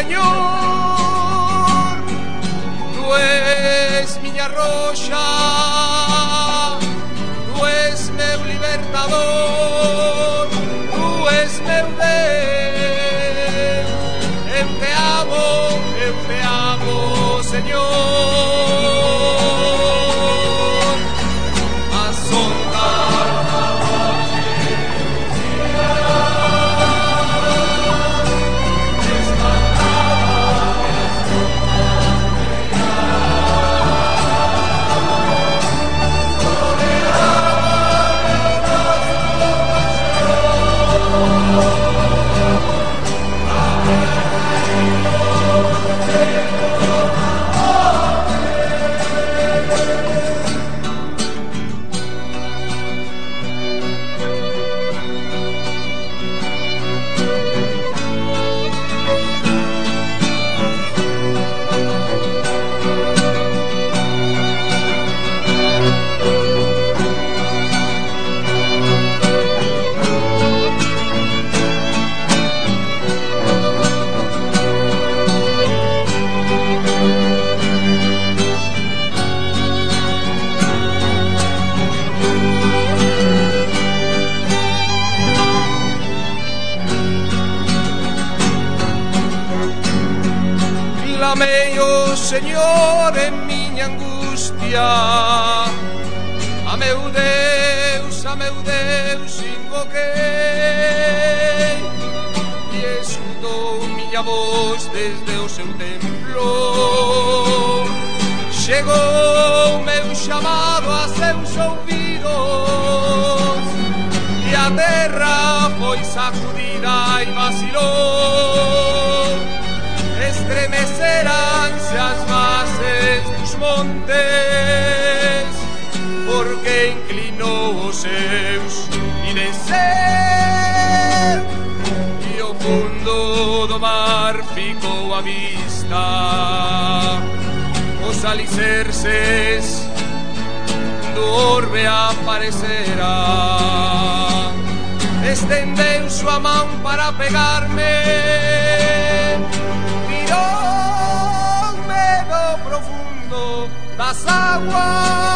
Señor, tú és miña roxa, tú és meu libertador, tú és meu Deus. Eu te amo, Señor. Clamei, oh Señor, en miña angustia. A meu Deus invoquei, e escutou miña voz desde o seu templo. Chegou meu chamado a seus ouvidos, e a terra foi sacudida e vacilou. Estremeceránse as bases dos montes, porque inclinou os seus e desceu, e o fundo do mar ficou à vista. Os alicerces do orbe aparecerá. Estendeu súa man para pegarme, tirou-me do profundo das águas.